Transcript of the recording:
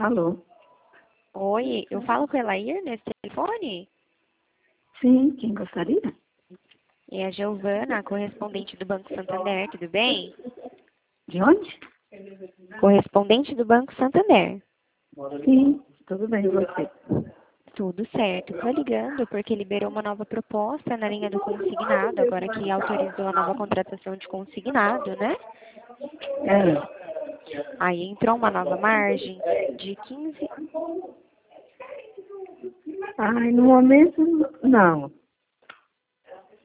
Alô? Oi, eu falo com a Elair nesse telefone? Sim, quem gostaria? É a Giovana, correspondente do Banco Santander, tudo bem? De onde? Correspondente do Banco Santander. Sim, tudo bem, e você? Tudo certo. Tô ligando porque liberou uma nova proposta na linha do consignado, agora que autorizou a nova contratação de consignado, né? É. Aí entrou uma nova margem de 15. Ai, no momento, não.